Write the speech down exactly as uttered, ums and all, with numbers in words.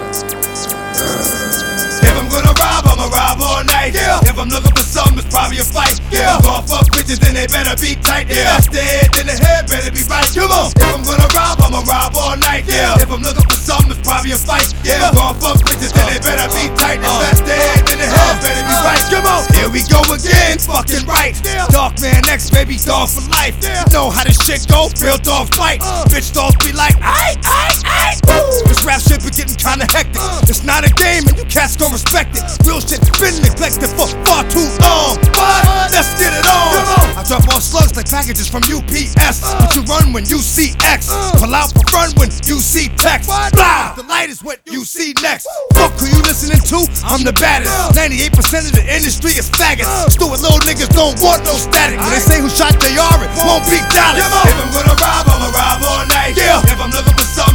If I'm gonna rob, I'ma rob all night. Yeah. If I'm looking for something, it's probably a fight. Yeah. If I'm going fuck bitches, then they better be tight. Yeah. If that's the head, then the head better be right. Come on. If I'm gonna rob, I'ma rob all night. Yeah. If I'm looking for something, it's probably a fight. Yeah. If I'm going fuck bitches, then they better be tight. If that's the head, then the head better be right. Come on. Here we go again, fucking right. Dark Man X, baby, dog for life. You know how this shit go, real dog fight. Bitch dogs be like, aight, aight, aight. This rap shit be getting kinda hectic. It's not a game and you cats gon' respect it. Real shit's been neglected for far too long. But let's get it on. I drop all slugs like packages from U P S. But you run when you see X. Pull out for run when you see text. Blah, the light is what you see next. Fuck who you listening to, I'm the baddest. ninety-eight percent of the industry is faggots. Stupid little niggas don't want no static. When they say who shot J R, it won't be Dallas. If I'm gonna rob, I'ma rob all night. Yeah. If I'm looking for something,